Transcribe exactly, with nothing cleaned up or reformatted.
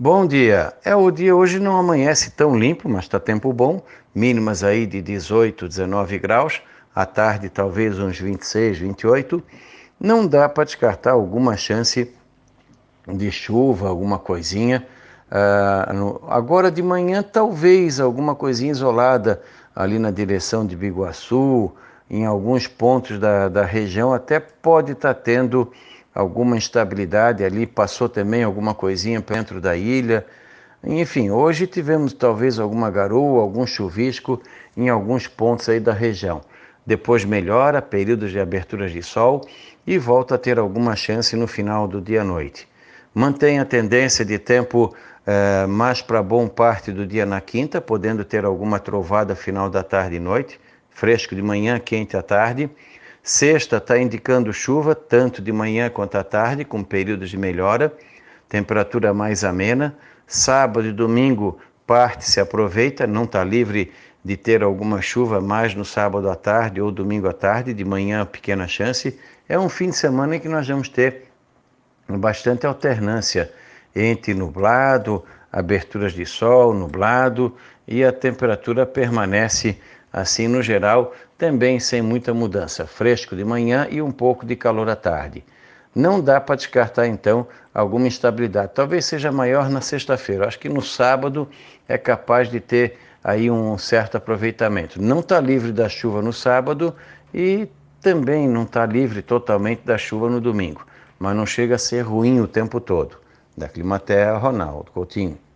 Bom dia. É, o dia hoje não amanhece tão limpo, mas está tempo bom. Mínimas aí de dezoito, dezenove graus. À tarde talvez uns vinte e seis, vinte e oito. Não dá para descartar alguma chance de chuva, alguma coisinha. Ah, no- agora de manhã talvez alguma coisinha isolada ali na direção de Biguaçu, em alguns pontos da, da região até pode estar tendo alguma instabilidade ali, passou também alguma coisinha dentro da ilha. Enfim, hoje tivemos talvez alguma garoa, algum chuvisco em alguns pontos aí da região. Depois melhora, períodos de aberturas de sol e volta a ter alguma chance no final do dia à noite. Mantém a tendência de tempo eh, mais para bom parte do dia na quinta, podendo ter alguma trovada final da tarde e noite, fresco de manhã, quente à tarde. Sexta está indicando chuva, tanto de manhã quanto à tarde, com períodos de melhora, temperatura mais amena. Sábado e domingo, parte se aproveita, não está livre de ter alguma chuva mais no sábado à tarde ou domingo à tarde, de manhã pequena chance. É um fim de semana em que nós vamos ter bastante alternância entre nublado, aberturas de sol, nublado, e a temperatura permanece assim no geral, também sem muita mudança, fresco de manhã e um pouco de calor à tarde. Não dá para descartar então alguma instabilidade. Talvez seja maior na sexta-feira. Acho que no sábado é capaz de ter aí um certo aproveitamento. Não está livre da chuva no sábado e também não está livre totalmente da chuva no domingo, mas não chega a ser ruim o tempo todo. Da Climaterra, Ronaldo Coutinho.